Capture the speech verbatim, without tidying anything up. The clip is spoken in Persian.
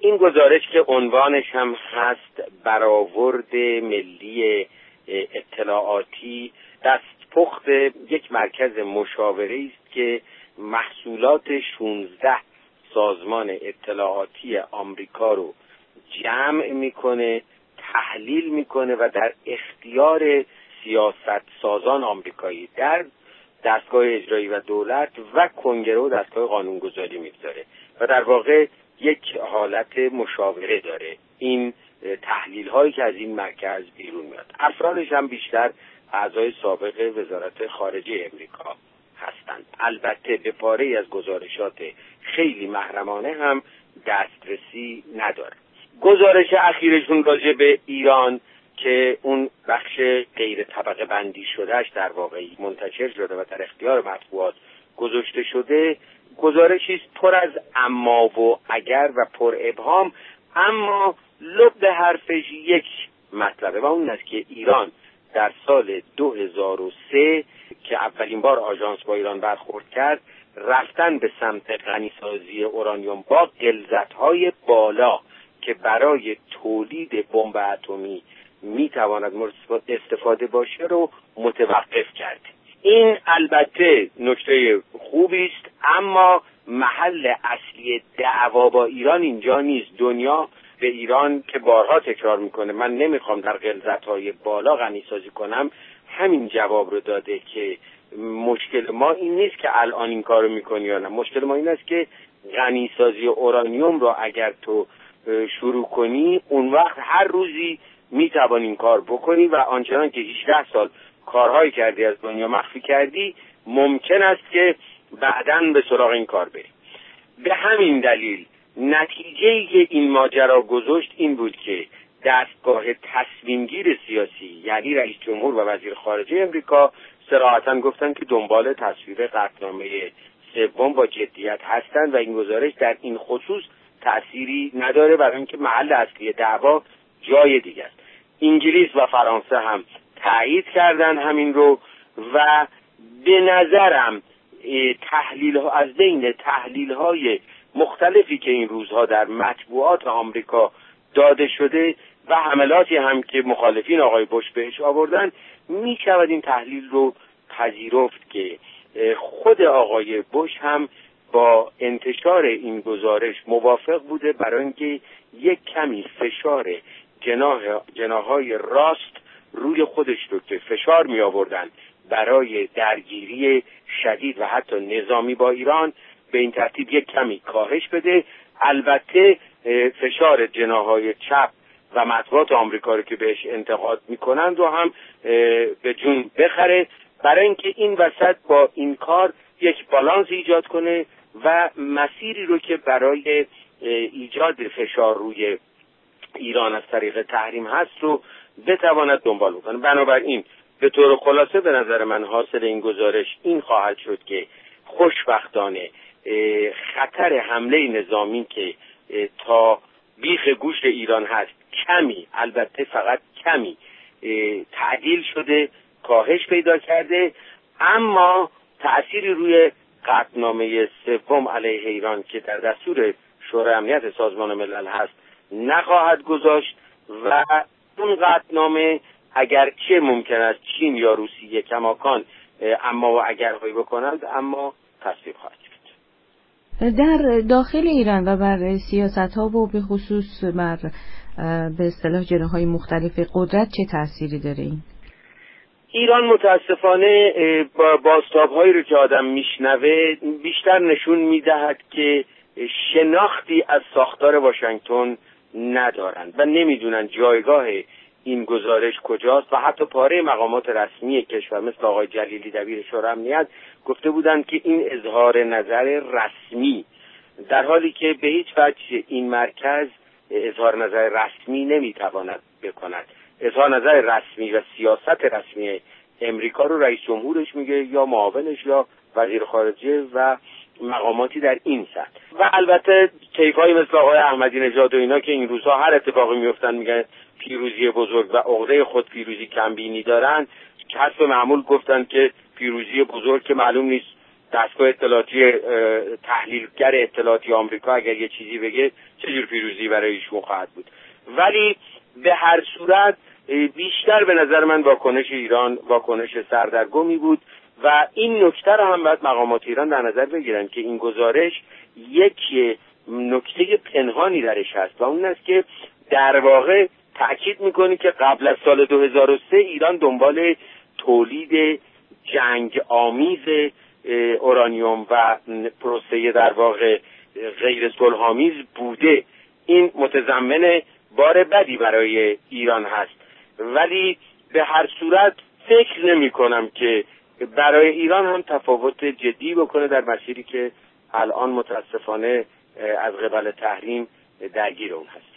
این گزارش که عنوانش هم هست برآورد ملی اطلاعاتی، دستپخت یک مرکز مشاوره است که محصولات شانزده سازمان اطلاعاتی آمریکا رو جمع میکنه، تحلیل میکنه و در اختیار سیاست سازان آمریکایی در دستگاه اجرایی و دولت و کنگره و دستگاه قانونگذاری میگذاره و در واقع یک حالت مشاوره داره. این تحلیل هایی که از این مرکز بیرون میاد، افرادش هم بیشتر اعضای سابق وزارت خارجه امریکا هستند. البته به پاره از گزارشات خیلی محرمانه هم دسترسی نداره. گزارش اخیرشون راجع به ایران که اون بخش غیر طبقه بندی شدهش در واقع منتشر شده و در اختیار مطبوعات گذاشته شده، گزارشی است پر از اما و اگر و پر ابهام، اما لب حرفش یک مطلبه و اون است که ایران در سال دو هزار و سه که اولین بار آژانس با ایران برخورد کرد، رفتن به سمت غنیسازی اورانیوم با غلظت‌های بالا که برای تولید بمب اتمی میتواند استفاده باشه رو متوقف کرد. این البته نکته خوبی است، اما محل اصلی دعوا با ایران اینجا نیست. دنیا به ایران که بارها تکرار میکنه من نمیخوام در غلظت‌های بالا غنیسازی کنم، همین جواب رو داده که مشکل ما این نیست که الان این کارو میکنی یا نه، مشکل ما این است که غنیسازی اورانیوم رو اگر تو شروع کنی اون وقت هر روزی میتوانی این کار بکنی و آنچنان که هجده سال کارهایی کردی از دنیا مخفی کردی ممکن است که بعداً به سراغ این کار بری. به همین دلیل نتیجه‌ای که این ماجرا گذاشت این بود که دستگاه تصمیمگیر سیاسی یعنی رئیس جمهور و وزیر خارجه امریکا صراحتاً گفتن که دنبال تصویب قطعنامه سوم با جدیت هستند و این گزارش در این خصوص تأثیری نداره، برای اینکه محل اصلی دعوا جای دیگه است. انگلیس و فرانسه هم تایید کردن همین رو و به نظرم تحلیل ها از بین تحلیل های مختلفی که این روزها در مطبوعات آمریکا داده شده و حملاتی هم که مخالفین آقای بوش بهش آوردن، می شود این تحلیل رو پذیرفت که خود آقای بوش هم با انتشار این گزارش موافق بوده، برای اینکه یک کمی فشار جناح جناح‌های راست روی خودش رو که فشار می آوردن برای درگیری شدید و حتی نظامی با ایران به این ترتیب یک کمی کاهش بده. البته فشار جناح‌های چپ و مطبوعات آمریکا رو که بهش انتقاد میکنند و هم به جون بخره، برای اینکه این وسط با این کار یک بالانس ایجاد کنه و مسیری رو که برای ایجاد فشار روی ایران از طریق تحریم هست رو بتواند دنبال بکنه. بنابراین به طور خلاصه به نظر من حاصل این گزارش این خواهد شد که خوشبختانه خطر حمله نظامی که تا بیخ گوش ایران هست کمی، البته فقط کمی تعدیل شده، کاهش پیدا کرده، اما تأثیری روی قطعنامه سوم علیه ایران که در دستور شورای امنیت سازمان ملل هست نخواهد گذاشت و اون قطعنامه اگرچه ممکن است چین یا روسیه کماکان اما و اگرهایی بکنند، اما تصویب خواهد شد. در داخل ایران و بر سیاست‌ها و به خصوص بر به اصطلاح جناح‌های مختلف قدرت چه تأثیری داره این؟ ایران متاسفانه با بازتاب‌هایی رو که آدم میشنوه بیشتر نشون میدهد که شناختی از ساختار واشنگتن ندارند و نمیدونن جایگاه این گزارش کجاست و حتی پاره مقامات رسمی کشور مثل آقای جلیلی دبیر شورای امنیت گفته بودند که این اظهار نظر رسمی، در حالی که به هیچ وجه این مرکز اظهار نظر رسمی نمیتواند بکند. اظهار نظر رسمی و سیاست رسمی امریکا رو رئیس جمهورش میگه یا معاونش یا وزیر خارجه و مقاماتی در این سطح. و البته کیفایی مثل آقای احمدی نژاد و اینا که این روزها هر اتفاقی میفتن میگن پیروزی بزرگ و عقده خود پیروزی کمبینی دارن، حسب معمول گفتن که پیروزی بزرگ که معلوم نیست دستگاه اطلاعاتی تحلیلگر اطلاعاتی آمریکا اگر یه چیزی بگه چه جور پیروزی برای ایشون خواهد بود. ولی به هر صورت بیشتر به نظر من واکنش ایران واکنش سردرگمی بود و این نکته رو هم باید مقامات ایران در نظر بگیرن که این گزارش یک نکته پنهانی درش هست و اون است که در واقع تأکید میکنه که قبل از سال دو هزار و سه ایران دنبال تولید جنگ آمیز اورانیوم و پروسه در واقع غیر صلح‌آمیز بوده. این متضمن بار بدی برای ایران هست، ولی به هر صورت فکر نمی کنم که برای ایران هم تفاوت جدی بکنه در مسیری که الان متاسفانه از قبل تحریم درگیر اون هست.